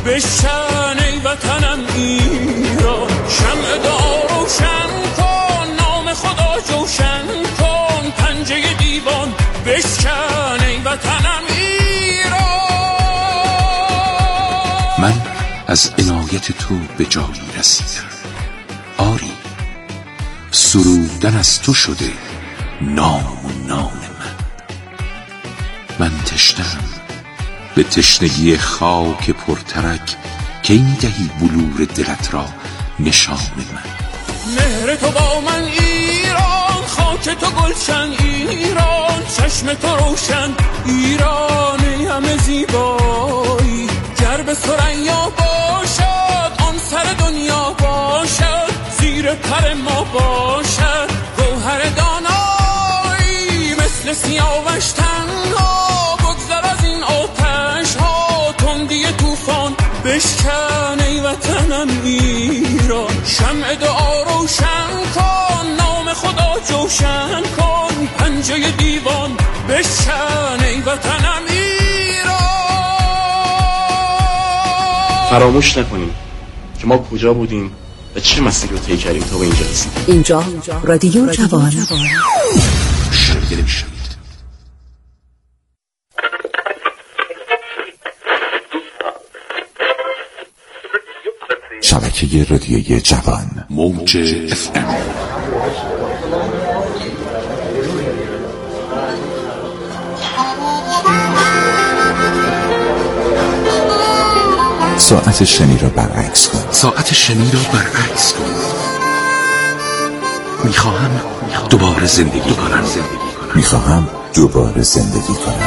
بشکن ای وطنم ایران. شمع دعا روشن کن، نام خدا جوشن کن، پنجه دیوان بشکن ای وطنم ایران. من از عنایت تو به جایی رسیدم، آری سرودن از تو شده نام و نام من تشنم به تشنگی خاک پرترک که این دهی بلور دلت را نشان من. مهر تو با من ایران، خاک تو گلشن ایران، چشم تو روشن ایران، همه زیبایی گر به ثریا باشد، آن سر دنیا باشد، زیر پر ما باشد گوهر دانایی، مثل سیاوش تنها بگذر از این آتش ها، تندی طوفان بشکن ای وطنم ایران. شمع دعا روشن کن، نام خدا جوشن کن، پنجه دیوان بشکن ای وطنم ایران. فراموش نکنیم که ما کجا بودیم و چه مسیری رو طی کردیم تا به اینجا رسیدیم. اینجا رادیو جوان. شبکه رادیوی جوان، موج FM. ساعت شنی را برعکس کن. ساعت شنی را برعکس کن. میخواهم دوباره زندگی کنم. میخواهم دوباره زندگی کنم.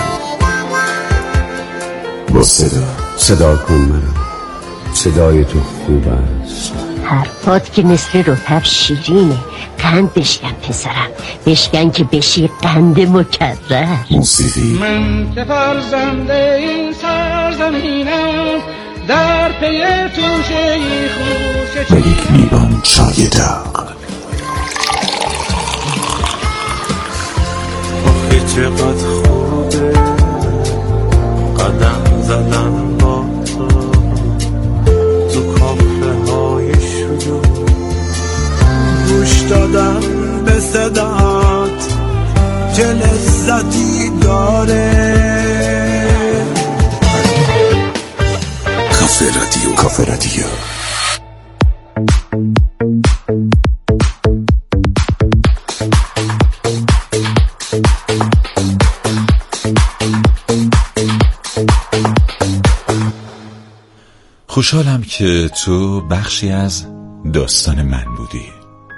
با صدا کن منم. صدای تو خوب است. حرفات که مثل رطب شیرینه. قند بشکن پسرم، بشکن که بشی قند مکرر. موسیقی. من که فرزنده این سرزمینم، در پی توشه خوش و یک لیوان چای داغ. آخه چقدر خوبه قدم زدن با تو کافه های شلوغ، گوش دادم به صدات چه لذتی داره. کافه رادیو. خوشحالم که تو بخشی از داستان من بودی.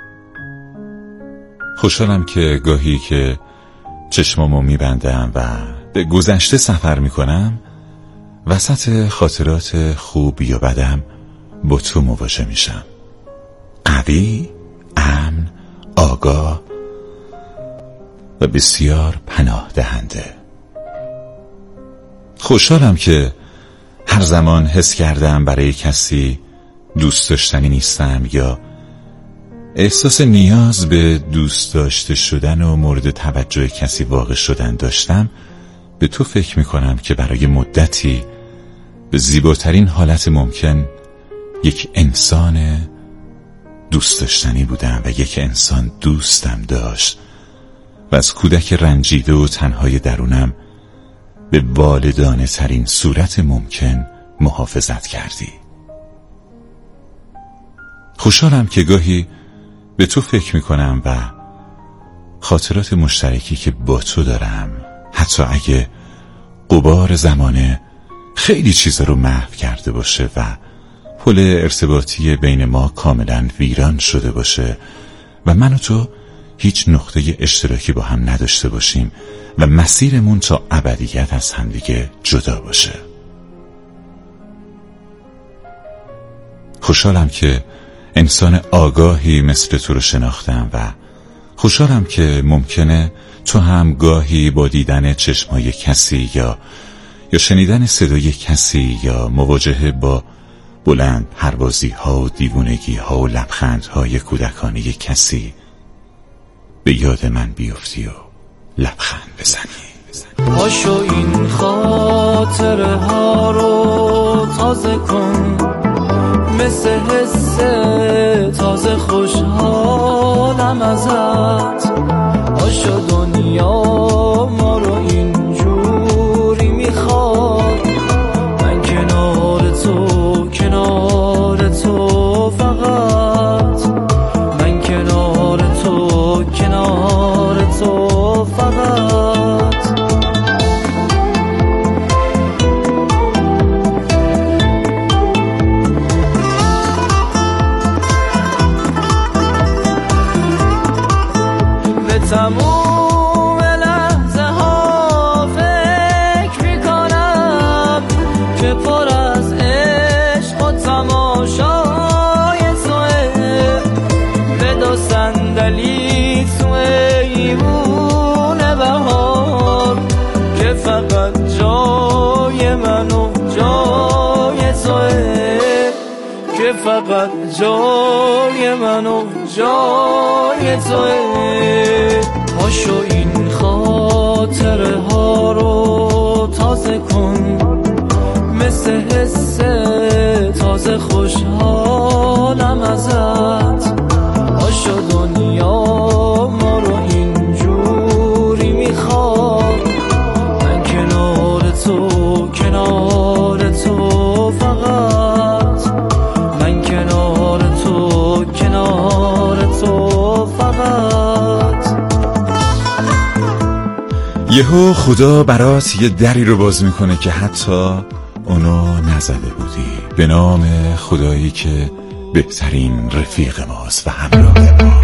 خوشحالم که گاهی که چشمامو میبندم و به گذشته سفر میکنم، وسط خاطرات خوب یا بدم با تو مواجه میشم. قوی، امن، آگاه و بسیار پناه دهنده. خوشحالم که هر زمان حس کردم برای کسی دوست داشتنی نیستم یا احساس نیاز به دوست داشته شدن و مورد توجه کسی واقع شدن داشتم، به تو فکر میکنم که برای مدتی به زیباترین حالت ممکن یک انسان دوست داشتنی بودم و یک انسان دوستم داشت و از کودک رنجیده و تنهای درونم به والدانه ترین صورت ممکن محافظت کردی. خوشحالم که گاهی به تو فکر میکنم و خاطرات مشترکی که با تو دارم، حتی اگه غبار زمانه خیلی چیزا رو محو کرده باشه و پل ارتباطی بین ما کاملا ویران شده باشه و من و تو هیچ نقطه اشتراکی با هم نداشته باشیم و مسیرمون تا ابدیت از همدیگه جدا باشه. خوشحالم که انسان آگاهی مثل تو رو شناختم و خوشحالم که ممکنه تو هم گاهی با دیدن چشمای کسی یا شنیدن صدای کسی یا مواجهه با بلند پروازی ها و دیوونگی ها و لبخند های کودکانه کسی به یاد من بیفتی و لبخند بزنی. پاشو این خاطره ها رو تازه کن، مثل حس تازه خوشحالم ازت. پاشو دنیا ما رو اینجوری میخواد، من کنار تو، کنار تو فقط، من کنار تو، کنار تو فقط. به تموم لحظه ها فکر میکنم که پر از عشق و تماشای توه. بدا صندلی تو ایوون بهار که فقط جای من و جای توه، که فقط جای من و جای توه. پاشو این خاطره ها رو تازه کن، مثل حس تازه خوشحالم ازت. پاشو دنیا ما رو اینجوری میخواد، من کنار تو، کنار تو فقط، من کنار تو، کنار تو فقط. یهو خدا برات یه دری رو باز میکنه که حتی اونو نزده بودی، به نام خدایی که بهترین رفیق ماست و همراه ما.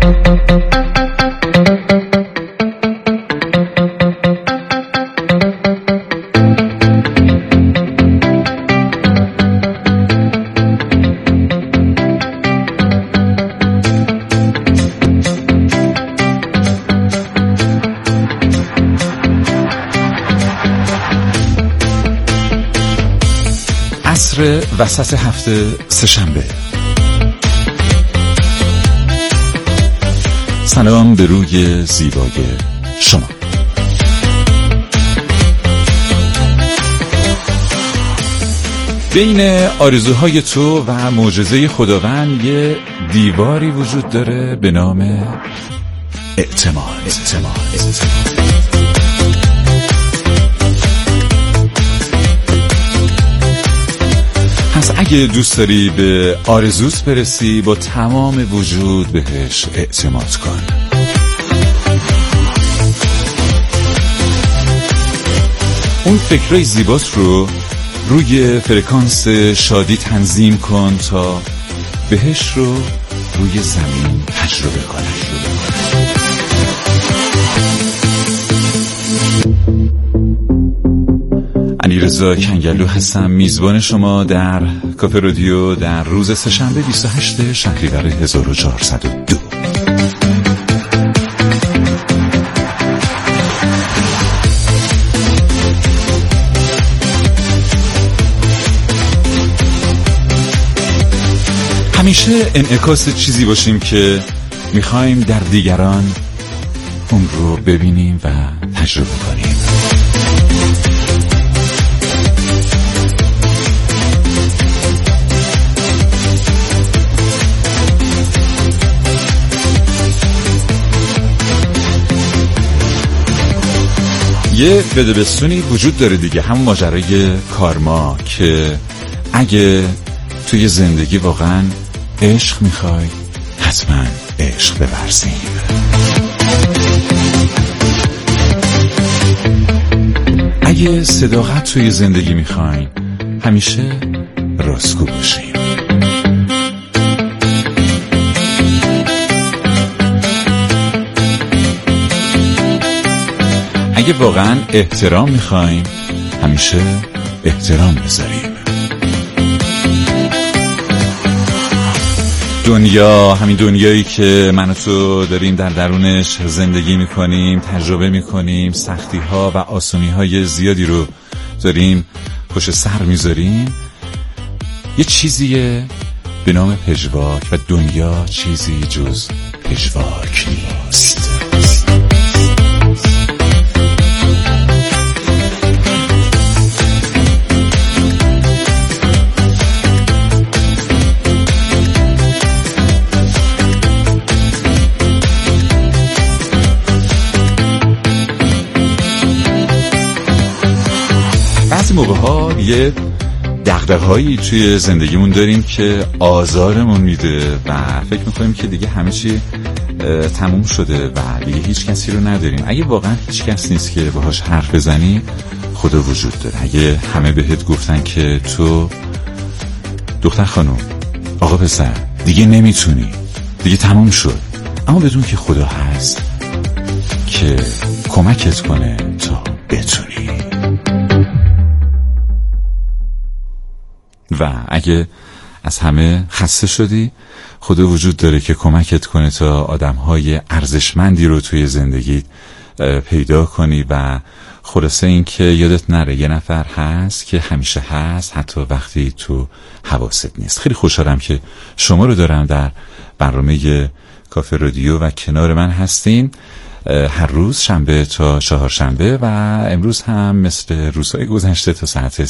عصر وسط هفته سه‌شنبه. سلام به روی زیبای شما. بین آرزوهای تو و معجزه خداوند یه دیواری وجود داره به نام اعتماد. پس اگه دوست داری به آرزوت برسی، با تمام وجود بهش اعتماد کن. اون فکرای زیبات رو روی فرکانس شادی تنظیم کن تا بهش رو روی زمین تجربه کن. علیرضا کنگلو هستم، میزبان شما در کافه رادیو در روز سه‌شنبه 28 شهریور 1402. همیشه انعکاس چیزی باشیم که میخوایم در دیگران اون رو ببینیم و تجربه کنیم. یه بدبستونی وجود داره دیگه، همون ماجرای کارما، که اگه توی زندگی واقعا عشق میخوای حتما عشق بورزیم. اگه صداقت توی زندگی میخواین همیشه راستگو باشیم. اگه واقعا احترام میخوایم همیشه احترام بذاریم. دنیا، همین دنیایی که من و تو داریم در درونش زندگی میکنیم، تجربه میکنیم، سختی ها و آسانی های زیادی رو داریم پشت سر میذاریم، یه چیزیه به نام پژواک و دنیا چیزی جز پژواک نیست. موقع‌ها یه دغدغه‌هایی توی زندگیمون داریم که آزارمون میده و فکر می‌کنیم که دیگه همه چی تموم شده و دیگه هیچ کسی رو نداریم. اگه واقعا هیچ کس نیست که باهاش حرف بزنی، خدا وجود داره. اگه همه بهت گفتن که تو دختر خانم، آقا پسر، دیگه نمیتونی، دیگه تموم شد، اما بدون که خدا هست که کمکت کنه تا بتونی. و اگه از همه خسته شدی، خدا وجود داره که کمکت کنه تا آدم‌های ارزشمندی رو توی زندگیت پیدا کنی. و خلاصه این که یادت نره یه نفر هست که همیشه هست، حتی وقتی تو حواست نیست. خیلی خوشحالم که شما رو دارم در برنامه کافه رادیو و کنار من هستین هر روز شنبه تا چهارشنبه و امروز هم مثل روزهای گذشته تا ساعت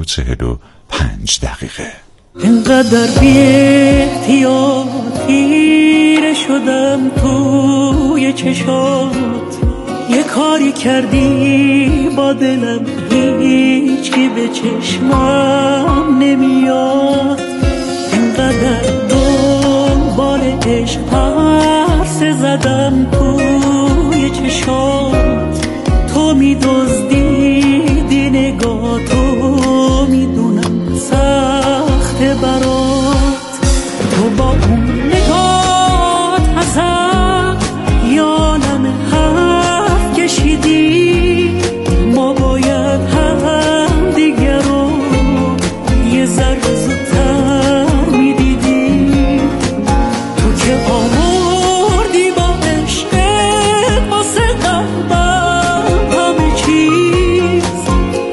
3:45. اینقدر بی احتیاط تیره شدم توی چشات، یه کاری کردی با دلم هیچ کی به چشمم نمیاد. اینقدر دنبال عشق پرس زدم توی چشات، تو می‌دزدیدی نگاه، تو میدونم سخته برات، تو با اون نگات حسن یادم حرف کشیدی، ما باید هم دیگر رو یه ذره زودتر میدیدی. تو که آوردی با عشقت واسه قلبم همه چیز،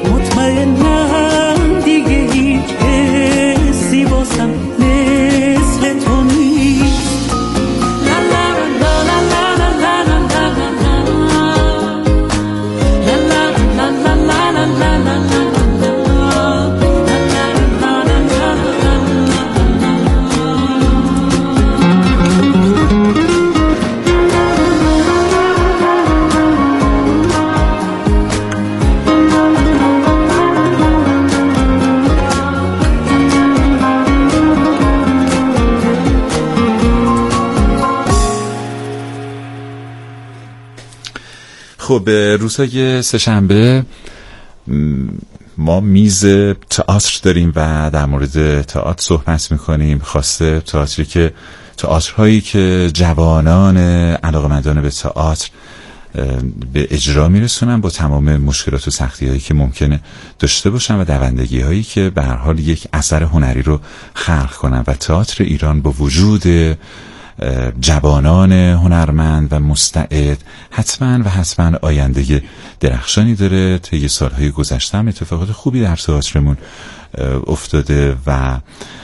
مطمئنم دیگه هیچ حسی واسم مثل تو نیست. لا لا لا لا لا لا لا خب روزهای سه‌شنبه ما میز تئاتر داریم و در مورد تئاتر صحبت میکنیم. خاصه تئاترهایی که جوانان علاقه‌مندان به تئاتر به اجرا میرسونن با تمام مشکلات و سختی‌هایی که ممکنه داشته باشن و دوندگی‌هایی که به هر حال یک اثر هنری رو خلق کنن. و تئاتر ایران با وجود جوانان هنرمند و مستعد حتما آینده درخشانی داره. طی سالهای گذشته هم اتفاقات خوبی در تئاترمون افتاده و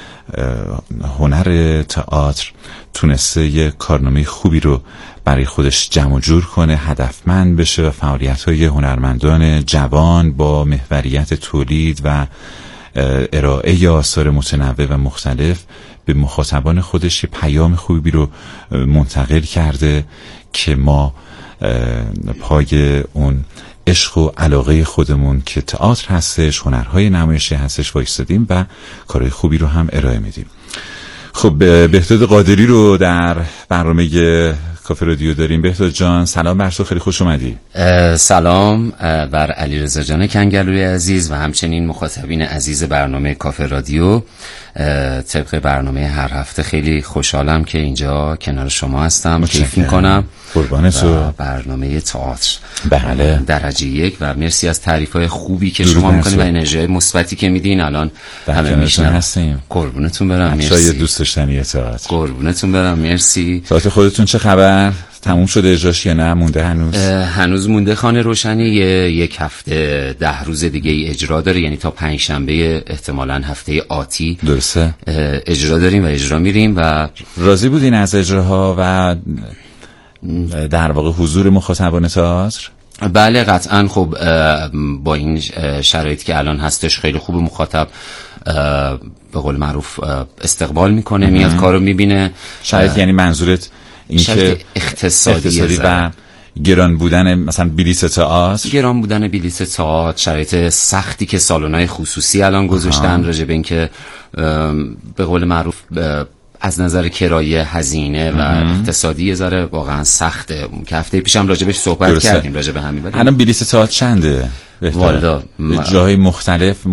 هنر تئاتر تونسته یه کارنامه خوبی رو برای خودش جمع جور کنه، هدفمند بشه و فعالیت‌های هنرمندان جوان با محوریت تولید و ارائه آثار متنوع و مختلف به مخاطبان خودش پیام خوبی رو منتقل کرده که ما پای اون عشق و علاقه خودمون که تئاتر هستش، هنرهای نمایشی هستش وایستادیم و کارهای خوبی رو هم ارائه میدیم. خب بهداد قادری رو در برنامه کافه رادیو داریم. بهداد جان سلام بر تو، خیلی خوش اومدی. سلام بر علیرضا جان کنگلوی عزیز و همچنین مخاطبین عزیز برنامه کافه رادیو. طبق برنامه هر هفته خیلی خوشحالم که اینجا کنار شما هستم، کیف میکنم. قربانتو. برنامه تئاتر بله درجه 1 و مرسی از تعریف‌های خوبی که شما میکنید و انرژی مثبتی که میدین. الان همه میشنن. قربونتون برم، مرسی. شاید دوست داشتنی تئاتر. قربونتون برم، مرسی. تئاتر خودتون چه خبر؟ تموم شده اجراش یا نه مونده هنوز؟ هنوز مونده. خانه روشنی یک هفته 10 روز دیگه ای اجرا داره، یعنی تا پنجشنبه احتمالاً هفته آتی درسته اجرا داریم و اجرا میریم. و راضی بودین از اجراها و در واقع حضور مخاطبان تئاتر؟ بله قطعاً. خب با این شرایطی که الان هستش خیلی خوب مخاطب به قول معروف استقبال میکنه، میاد کارو میبینه. شاید یعنی منظورت این که اقتصادی و گران بودن مثلا بلیت تئاتر، گران بودن بلیت تئاتر، شرایط سختی که سالن‌های خصوصی الان گذاشتن راجع به اینکه به قول معروف از نظر کرایه، هزینه و اقتصادی یه ذره واقعا سخته، که هفته پیشم راجبش صحبت کردیم راجع به همین. الان بلیت تئاتر چنده؟ والا جای مختلف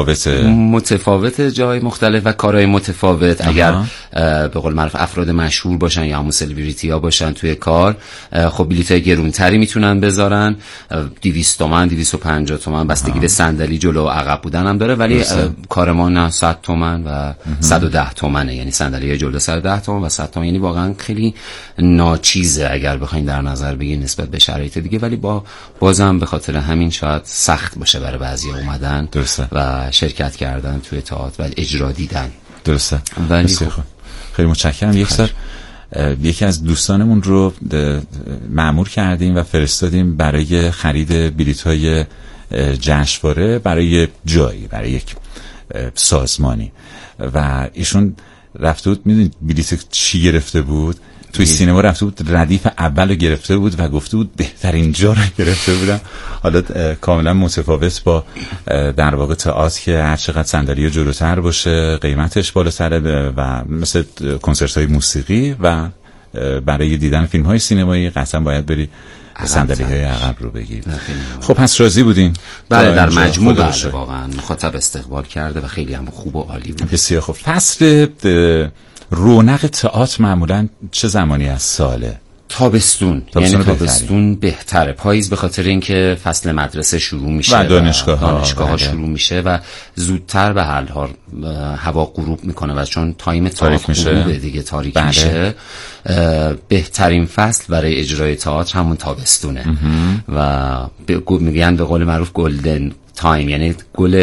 متفاوته جای مختلف و کارهای متفاوت. اگر به قول معروف افراد مشهور باشن یا همون سلبریتی ها باشن توی کار، خب بلیط‌های گرونتری میتونن بذارن، 200 تومن 250 تومن بستگی به صندلی جلو و عقب بودن هم داره، ولی کار ما نه 100 تومن و 110 تومنه، یعنی صندلی جلو 110 تومن و 100 تومن، یعنی واقعا خیلی ناچیزه اگر بخواید در نظر بگیرید نسبت به شرایط دیگه، ولی بازم به خاطر همین شاید سخت باشه برای بعضیا اومدن و شرکت کردن توی تئاتر و اجرا دیدن. درسته. ولی خیلی متشکرم. یکی از دوستانمون رو مأمور کردیم و فرستادیم برای خرید بلیط‌های جشنواره برای جایی، برای یک سازمانی، و ایشون رفته بود. میدونید بلیط چی گرفته بود؟ توی سینما رفته بود ردیف اول رو گرفته بود و گفته بود بهترین جا رو گرفته بودم. حالا کاملا متفاوت با در واقع تئاتر که هر چقدر صندلی جلوتر باشه قیمتش بالاتره و مثل کنسرت‌های موسیقی، و برای دیدن فیلم‌های سینمایی قطعا باید بری صندلی‌های عقب رو بگیر. خب پس راضی بودیم؟ بله، در مجموع بله، واقعا مخاطب استقبال کرده و خیلی هم خوب و عالی بود. بسیار خوب. فصل رونق تئاتر معمولا چه زمانی از ساله؟ تابستون، یعنی تابستون بهتره. پاییز به خاطر اینکه فصل مدرسه شروع میشه و دانشگاه ها شروع میشه و زودتر به حال هوا غروب میکنه و چون تایم تاریک میشه دیگه تاریک میشه. بهترین فصل برای اجرای تئاتر همون تابستونه و میگن به قول معروف گلدن تایم، یعنی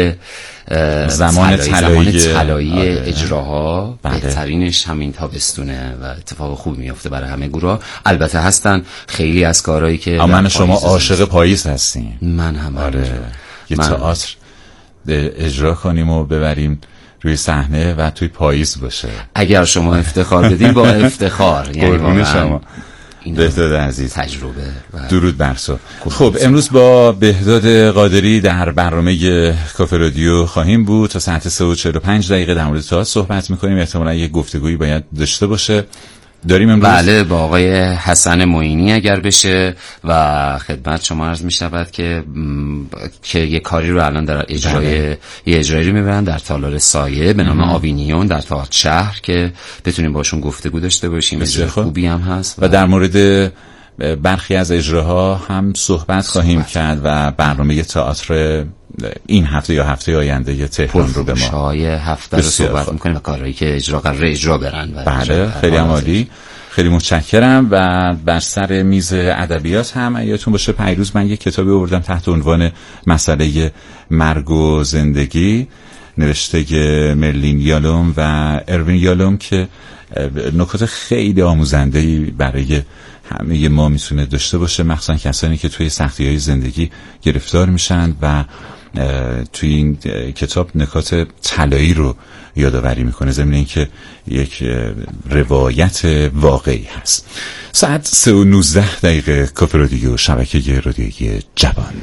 زمان طلایی اجراها. بهترینش همین تابستونه و اتفاق خوب میفته برای همه گروه. البته هستن خیلی از کارهایی که من شما عاشق پاییز هستین. من هم یه تئاتر اجرا کنیم و ببریم روی صحنه و توی پاییز باشه. اگر شما افتخار بدین با افتخار، یعنی واقعا شما بهداد عزیز تجربه درود بر تو. خب امروز با بهداد قادری در برنامه کافه رادیو خواهیم بود تا ساعت 3:45 در مورد تئاتر صحبت می‌کنیم. احتمالاً یک گفتگویی باید داشته باشه. داریم امروز بله با آقای حسن معینی اگر بشه و خدمت شما عرض می‌شود که یه کاری رو الان در یه اجرایی رو می‌برن در تالار سایه به نام آوینیون در تئاتر شهر که بتونیم باشون گفتگو داشته باشیم. اجرای خوبی هم هست و در مورد برخی از اجراها هم صحبت خواهیم کرد و برنامه تئاتر این هفته یا هفته آینده تهران رو به ما هفته رو صحبت می‌کنیم و کارهایی که قراره اجرا برن. بله خیلی عالی، خیلی متشکرم. و بر سر میز ادبیات هم یادتون باشه پیروز من یک کتابی آوردم تحت عنوان مسئله مرگ و زندگی، نوشته مرلین یالوم و اروین یالوم، که نکات خیلی آموزنده‌ای برای همه ما میتونه داشته باشه، مخصوصا کسانی که توی سختی‌های زندگی گرفتار میشن و توی این کتاب نکات طلایی رو یادآوری میکنه، ضمن اینکه یک روایت واقعی هست. ساعت 3:19 کافه رادیو، شبکه رادیویی جوان.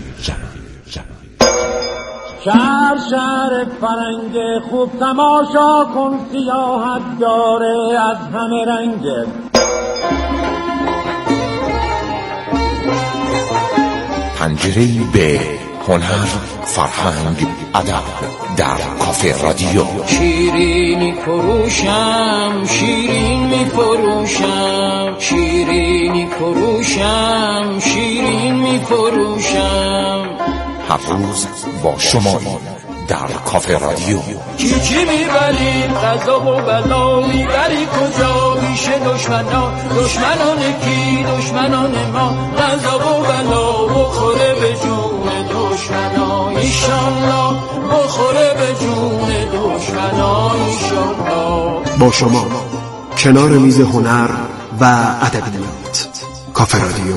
شهر فرنگ خوب تماشا کن، سیاحت داره از همه رنگ. پنجره‌ای به هنر، فرهنگ، ادب در کافه رادیو. شیرینی فروشم، شیرین می فروشم، شیرینی فروشم، شیرین می فروشم. هر روز با شما در کافه رادیو. چی میبری غذا و بلا میبری کجا؟ پیش دشمنان کی؟ دشمنان ما. غذا و بلا بخوره به جون دشمنان ایشالله، بخوره به جون دشمنان ایشالله. با شما کنار میز هنر و ادبیات، کافه رادیو.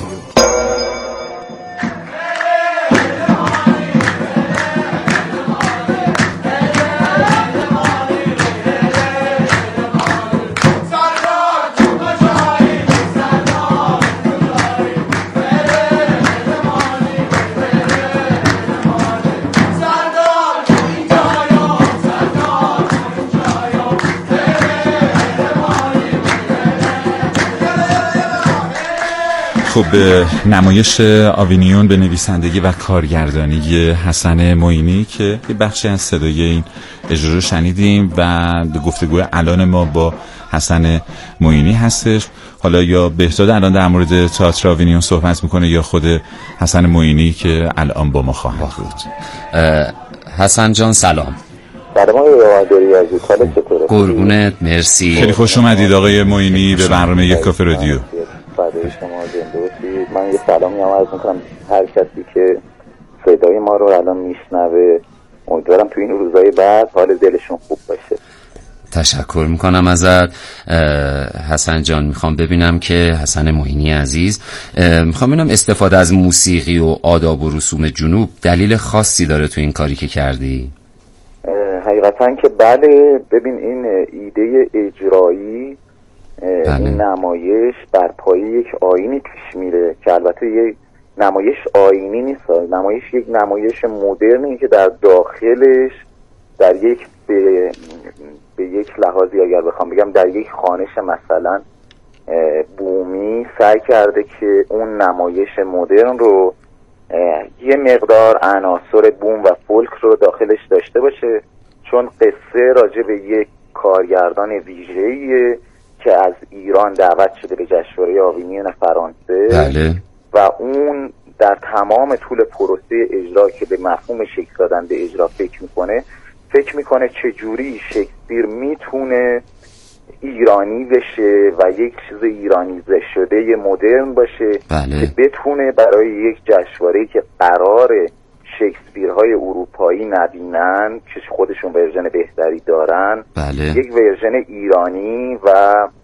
خب نمایش آوینیون به نویسندگی و کارگردانی حسن معینی که یه بخشی از صدای این اجرا رو شنیدیم و گفتگو الان ما با حسن معینی هستش. حالا یا بهزاد الان در مورد تئاتر آوینیون صحبت میکنه یا خود حسن معینی که الان با ما خواهد بود. حسن جان سلام. سلام آقای عزیز، حالت چطوره؟ قربونت، مرسی. خیلی خوش اومدید آقای معینی به برنامه کافه رادیو. فدای شما، زنده باشید. من یه سلامی عرض میکنم هر کسی که صدای ما رو الان میشنوه، امیدوارم تو این روزهای بعد حال دلشون خوب باشه. تشکر میکنم ازت حسن جان. میخوام ببینم که حسن معینی عزیز، میخوام ببینم استفاده از موسیقی و آداب و رسوم جنوب دلیل خاصی داره تو این کاری که کردی؟ حقیقتا که بله. ببین این ایده اجرایی این نمایش بر پایه یک آیینی پیش میره که البته یک نمایش آیینی نیست، نمایش یک نمایش مدرنی که در داخلش در یک به یک لحاظی اگر بخوام بگم در یک خوانش مثلا بومی سعی کرده که اون نمایش مدرن رو یه مقدار عناصر بوم و فولک رو داخلش داشته باشه، چون قصه راجع به یک کارگردان ویژه‌ایه که از ایران دعوت شده به جشنواره آوینیون فرانسه. بله. و اون در تمام طول پروسه اجرا که به مفهوم شکل دادن به اجرا فکر میکنه چجوری شکسپیر میتونه ایرانی بشه و یک چیز ایرانیزه شده مدرن باشه. بله. که بتونه برای یک جشنواره‌ای که قرار شکسپیرهای اروپایی نبینن که خودشون ورژن بهتری دارن، بله. یک ورژن ایرانی و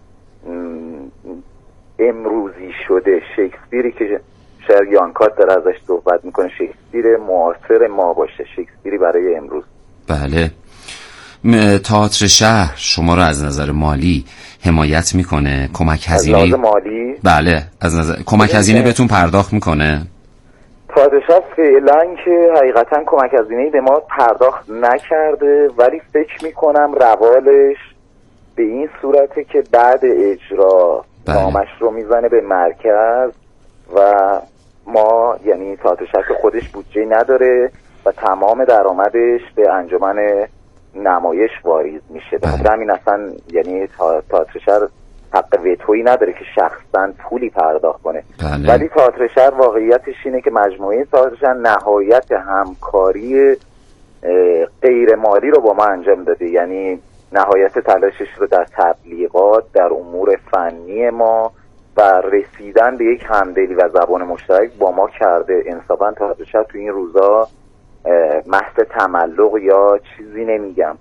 امروزی شده شکسپیری که شاید یانکات داره ازش صحبت میکنه، شکسپیر معاصر ما باشه، شکسپیری برای امروز. بله. تئاتر شهر شما رو از نظر مالی حمایت میکنه؟ کمک هزینه از نظر مالی؟ بله، از نظر کمک هزینه بهتون پرداخت میکنه؟ تئاتر شهر فعلا که حقیقتا کمک هزینه‌ای به ما پرداخت نکرده، ولی فکر میکنم روالش به این صورته که بعد اجرا نامش رو میزنه به مرکز و ما یعنی تئاتر شهر خودش بودجه نداره و تمام درآمدش به انجمن نمایش واریز میشه. به همین اصلا یعنی تئاتر شهر حق وتویی نداره که شخصا پولی پرداخت کنه. ولی تئاتر شهر واقعیتش اینه که مجموعه تئاتر شهر نهایت همکاری غیر مالی رو با ما انجام داده، یعنی نهایت تلاشش رو در تبلیغات، در امور فنی ما و رسیدن به یک همدلی و زبان مشترک با ما کرده. انصافا تئاتر شهر تو این روزا محض تملق یا چیزی نمیگم،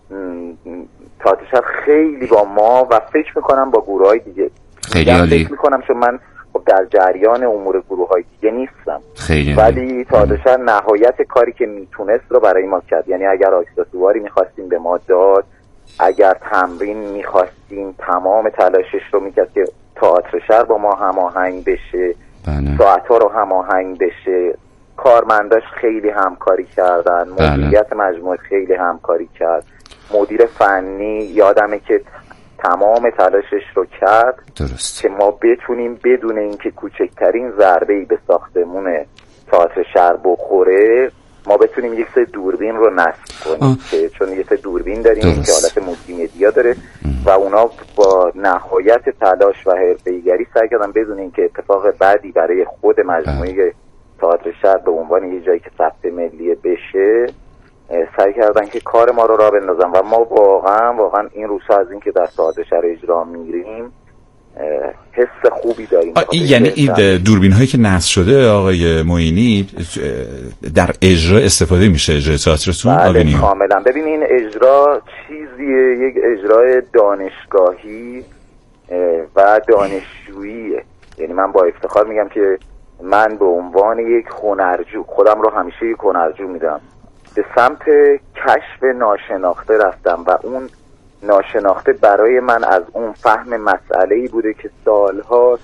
تئاتر شهر خیلی با ما و فکر میکنم با گروه های دیگه خیلی عالی. فکر میکنم چون من خب در جریان امور گروه های دیگه نیستم، ولی تئاتر شهر نهایت کاری که میتونست رو برای ما کرد. یعنی اگر آکسسواری میخواستیم به ما داد، اگر تمرین میخواستیم تمام تلاشش رو میکرد که تئاتر شهر با ما هماهنگ بشه، ساعت‌ها رو هماهنگ بشه. کارمنداش خیلی همکاری کردن، مدیریت مجموعه خیلی همکاری کرد، مدیر فنی یادمه که تمام تلاشش رو کرد. درست. که ما بتونیم بدون اینکه کوچکترین ضربه‌ای به ساختمون تئاتر شهر بخوره ما بتونیم یک سری دوربین رو نصب کنیم که چون یک سری دوربین داریم که حالت مولتی مدیا داره و اونا با نهایت تلاش و حرفه‌ایگری سعی کردن بدون اینکه اتفاق بعدی برای خود مجموعه تئاتر شهر به عنوان یه جایی که ثبت ملی بشه سعی کردن که کار ما رو راه بندازن و ما واقعا این روزها از این که در تئاتر شهر اجرا میریم حس خوبی داریم. یعنی این دوربین هایی که نصب شده آقای معینی در اجرا استفاده میشه، اجرای تئاترتون؟ بله کاملا. ببین این اجرا چیزیه، یک اجرای دانشگاهی و دانشجوییه. یعنی من با افتخار میگم که من به عنوان یک هنرجو خودم رو همیشه یک هنرجو میدم، به سمت کشف ناشناخته رفتم و اون ناشناخته برای من از اون فهم مسئله‌ای بوده که سالها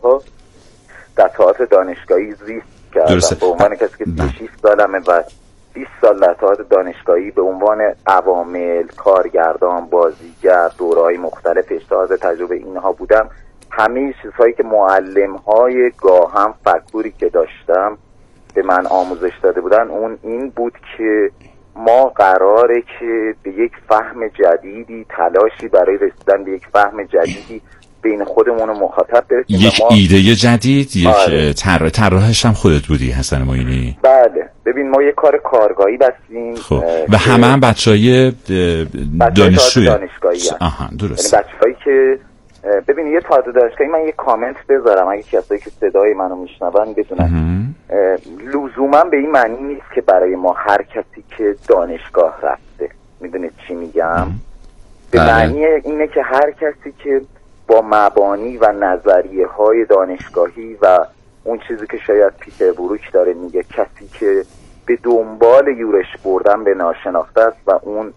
در تئاتر دانشگاهی زیست کردم به عنوان کسی که 36 سالمه و 20 سال در تئاتر دانشگاهی به عنوان عوامل، کارگردان، بازیگر، دوره‌های مختلف اشتراک تجربه اینها بودم. همه چیزهایی که معلم‌های گاهم فکوری که داشتم به من آموزش داده بودن، اون این بود که ما قراره که به یک فهم جدیدی، تلاشی برای رسیدن به یک فهم جدیدی بین خودمون و مخاطب برسیم. یک ایده جدید، یک طراحش هم خودت بودی حسن معینی؟ بله. ببین ما یک کار کارگاهی بستیم. خب و همه هم بچهای دانشجوی دانشگاهی آها درست. یعنی بچه‌هایی که ببین یه تازه دانشگاهی، من یه کامنت بذارم اگه کسایی که صدای منو میشنون بدونن، لزوما به این معنی نیست که برای ما هر کسی که دانشگاه رفته، میدونید چی میگم؟ به معنی اینه که هر کسی که با مبانی و نظریه های دانشگاهی و اون چیزی که شاید پیتر بروک داره میگه، کسی که به دنبال یورش بردن به ناشناخته است و اون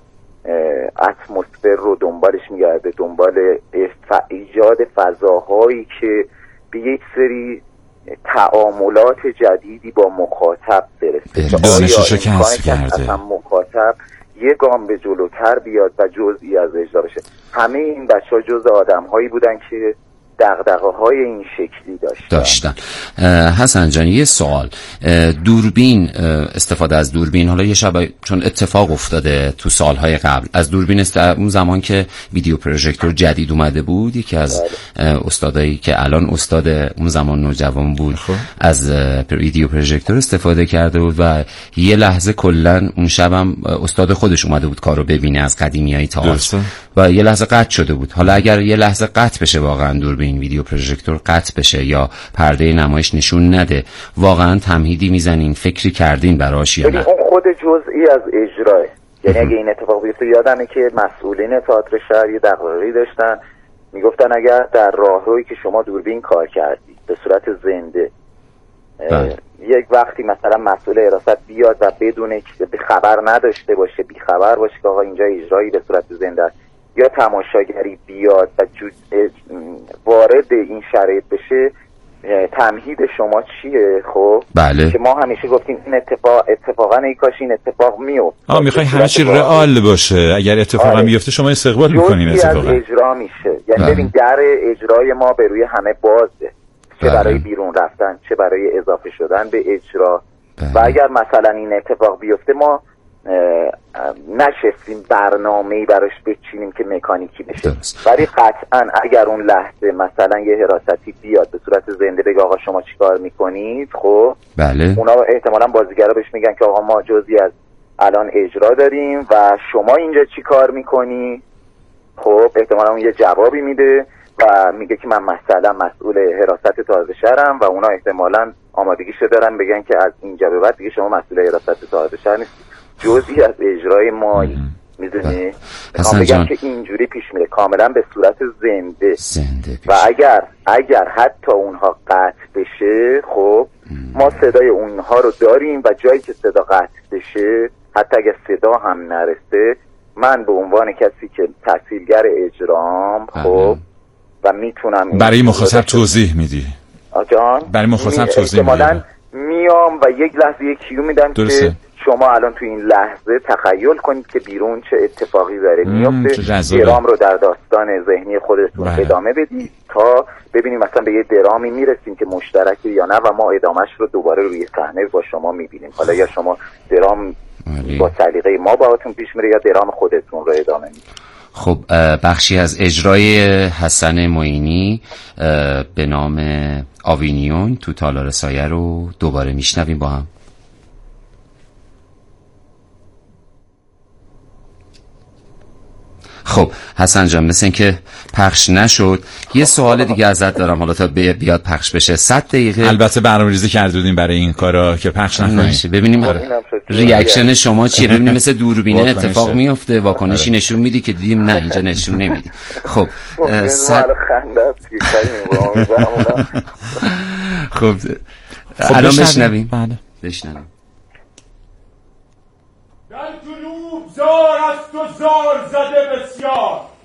اتمسفر رو دنبالش میگرده، دنبال ایجاد فضاهایی که به یک سری تعاملات جدیدی با مخاطب برسه. دانششو کسب کرده. اصلا مخاطب یه گام به جلوتر بیاد و جزئی از اجرا بشه. همه این بچه‌ها جزء آدم‌هایی بودن که دغدغه‌های این شکلی داشتن. حسن جان یه سوال، دوربین، استفاده از دوربین، حالا یه شب چون اتفاق افتاده تو سالهای قبل از دوربین اون زمان که ویدیو پروژکتور جدید اومده بود، یکی از استادایی که الان استاد اون زمان نوجوان بود از ویدیو پروژکتور استفاده کرده بود و یه لحظه کلا اون شبم استاد خودش اومده بود کارو ببینه از قدیمیای تئاتر و یه لحظه قطع شده بود. حالا اگر یه لحظه قطع بشه، واقعا دوربین ویدیو پروژکتور قطع بشه یا پرده نمایش نشون نده، واقعا تمهیدی میزنین، فکری کردین براش یا نه؟ اون خود جزئی از اجراه. یعنی اگه این اتفاق بیفته، یادمه که مسئولین تئاتر شهر یه دغدغه‌ای داشتن، میگفتن اگر در راهرویی که شما دوربین کار کردی به صورت زنده یک وقتی مثلا مسئول حراست بیاد و بدون که خبر نداشته باشه، بی خبر باشه که آقا اینجا اجرایی به صورت زنده است، یا تماشاگری بیاد و وارد این شرایط بشه، تمهید شما چیه؟ خب بله. که ما همیشه گفتیم این اتفاقا ای کاش این اتفاق میفته. میخوای همه چی رئال باشه، اگر اتفاقا میفته شما استقبال میکنین اتفاقا. از اجرا میشه، یعنی ببین در اجرای ما به روی همه بازه، چه برای بیرون رفتن، چه برای اضافه شدن به اجرا. و اگر مثلا این اتفاق بیفته، ما نشستیم برنامه‌ای براش بچینیم که مکانیکی بشه، ولی قطعا اگر اون لحظه مثلا یه حراستی بیاد به صورت زنده بگه آقا شما چیکار میکنید، خب بله، اونا احتمالاً بازیگرا بهش میگن که آقا ما جزئی از الان اجرا داریم و شما اینجا چیکار میکنی؟ خب احتمالاً اون یه جوابی میده و میگه که من مثلا مسئول حراست تازه شهرم و اونا احتمالاً آمادگیشو دارن بگن که از اینجا به بعد دیگه شما مسئول حراست تازه شهر نیستی، جزئی از اجرای مایی. میدونی؟ میخوام بگم که اینجوری پیش میره، کاملا به صورت زنده و اگر حتی اونها قطع بشه، خب ما صدای اونها رو داریم و جایی که صدا قطع بشه، حتی اگر صدا هم نرسه، من به عنوان کسی که تحصیلگر اجرام، خب و میتونم برای مخاطب توضیح میدی جان، برای مخاطب توضیح میدی، احتمالاً میام و یک لحظه یک کیو میدم که شما الان تو این لحظه تخیل کنید که بیرون چه اتفاقی داره میفته، درام رو در داستان ذهنی خودتون ادامه بدید تا ببینیم مثلا به یه درامی میرسیم که مشترکی یا نه و ما ادامهش رو دوباره روی صحنه با شما میبینیم. حالا یا شما درام با سلیقه ما باهاتون پیش میره یا درام خودتون رو ادامه میدید. خب بخشی از اجرای حسن معینی به نام آوینیون تو تالار سایه رو دوباره میشنویم با هم. خب حسن جان، مثل این که پخش نشد، یه سوال دیگه ازت دارم، حالا تا بیاد پخش بشه 100 دقیقه البته برنامه‌ریزی کرده بودیم برای این کارا که پخش نکنیم، ببینیم ریاکشن شما چیه، ببینیم مثل دوربینه اتفاق میفته، واکنشی نشون میدی که دیدیم نه اینجا نشون نمیدی. خب خب الان بشنویم. بله بشنویم. در جنوب زار است و زار زده بسیار،